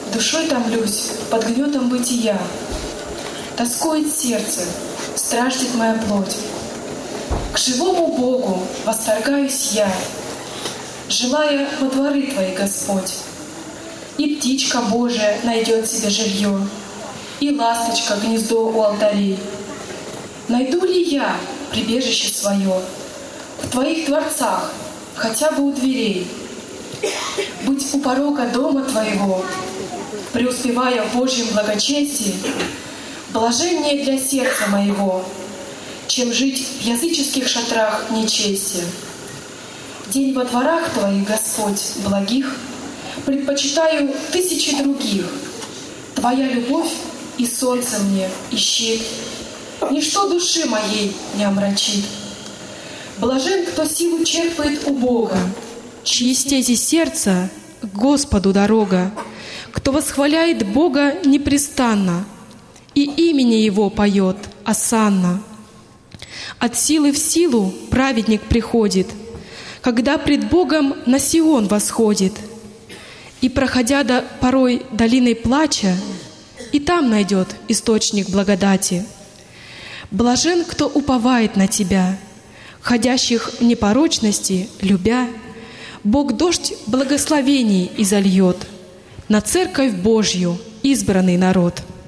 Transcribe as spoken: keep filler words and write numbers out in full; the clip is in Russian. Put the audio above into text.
душой томлюсь под гнетом бытия. Тоскует сердце, страждет моя плоть. К живому Богу восторгаюсь я, желая во дворы Твои, Господь. И птичка Божия найдет себе жилье, и ласточка гнездо у алтарей. Найду ли я прибежище свое в Твоих дворцах, хотя бы у дверей? Быть у порога дома Твоего, преуспевая в Божьем благочестии, блаженнее для сердца моего, чем жить в языческих шатрах нечестия. День во дворах Твоих, Господь, благих, предпочитаю тысячи других. Твоя любовь и солнце мне, и щит, ничто души моей не омрачит. Блажен, кто силу черпает у Бога, чьи стези сердца к Господу дорога, кто восхваляет Бога непрестанно и имени Его поет осанна. От силы в силу праведник приходит, когда пред Богом на Сион восходит, и, проходя до, порой долиной плача, и там найдет источник благодати. Блажен, кто уповает на Тебя, ходящих в непорочности любя, Бог дождь благословений изольет на церковь Божью избранный народ.